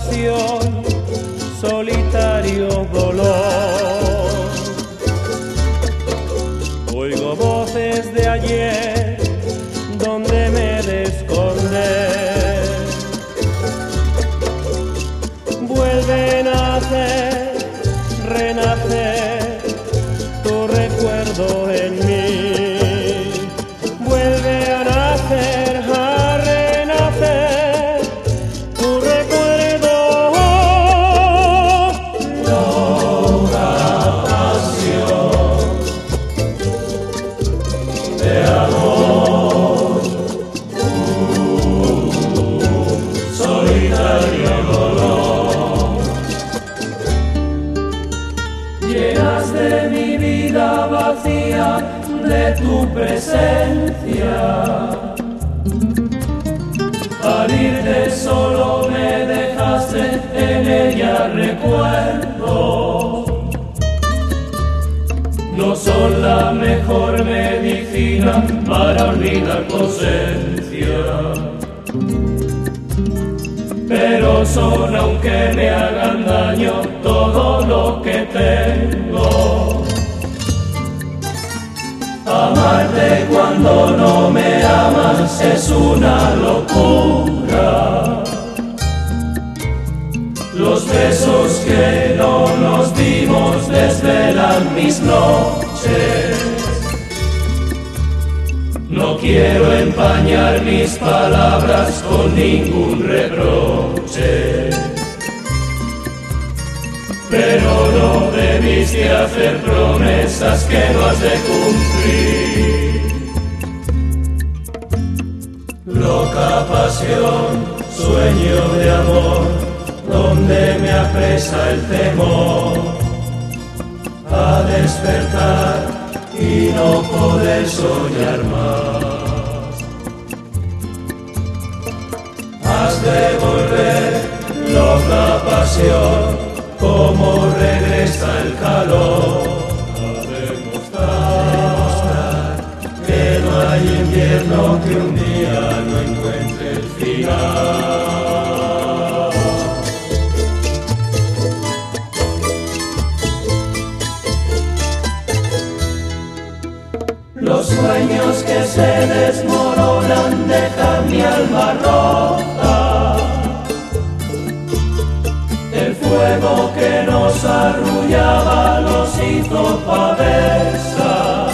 pasión, solitario dolor. Oigo voces de ayer donde me de esconder. Vuelven a hacer renacer tu recuerdo en mí. Vuelve a nacer, a renacer tu recuerdo. Loca pasión de amor, solitario dolor. Llenas de mi vida vacía de tu presencia. Al irte solo me dejaste en ella recuerdo. No son la mejor medicina para olvidar tu ausencia, pero son, aunque me hagan daño, todo lo que tengo. Amarte cuando no me amas es una locura. Los besos que no nos dimos desvelan mis noches. No quiero empañar mis palabras con ningún reproche, pero no debiste hacer promesas que no has de cumplir. Loca pasión, sueño de amor, donde me apresa el temor a despertar y no poder soñar más. Has de volver, loca pasión, como regresa el calor, a demostrar que no hay invierno que un día no encuentre el final. Los sueños que se desmoronan dejan mi alma rota. El fuego que nos arrullaba los hizo pavesa.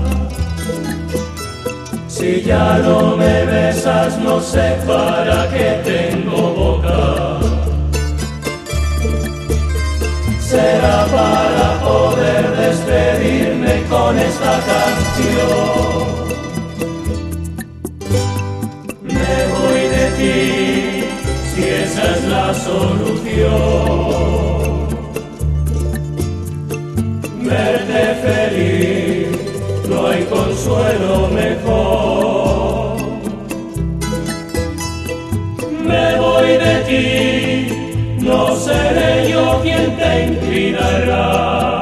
Si ya no me besas, no sé para qué tengo boca. Será para poder despedirme con esta canción. Me voy de ti, si esa es la solución. Verte feliz, no hay consuelo mejor. Me voy de ti, no seré yo quien te inspirará.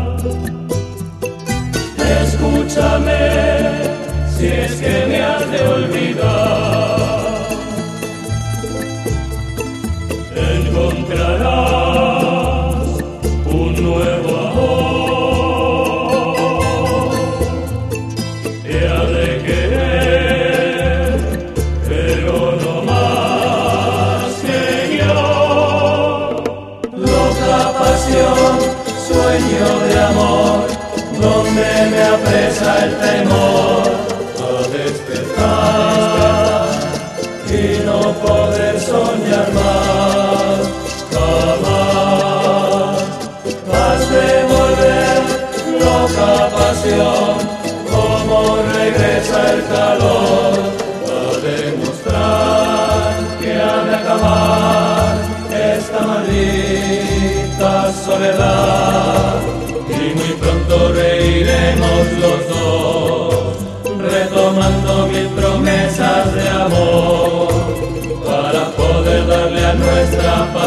Escúchame, si es que me has de olvidar. Encontrarás un nuevo amor. Te ha de querer, pero no más que yo. Loca pasión, sueño de amor, donde me apresa el temor a despertar y no poder soñar más, jamás. Has de volver, loca pasión, como regresa el calor, a demostrar que ha de acabar esta maldita soledad. Y muy pronto reiremos los dos, retomando mil promesas de amor, para poder darle a nuestra paz